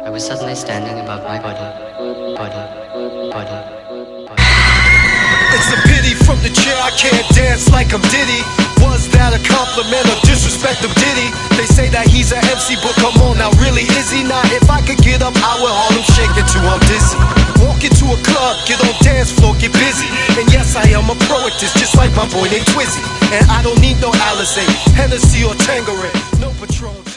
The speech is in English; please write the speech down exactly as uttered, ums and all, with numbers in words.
I was suddenly standing above my body, body, body, body. It's a pity from the chair I can't dance like I'm Diddy. Was that a compliment or disrespect of Diddy? They say that he's an M C, but come on now, really is he not? If I could get up, I would Harlem shake it till I'm dizzy. Walk into a club, get on dance floor, get busy. And yes, I am a pro at this, just like my boy named Twizzy. And I don't need no Alizé, Hennessy or Tanqueray, no Patron.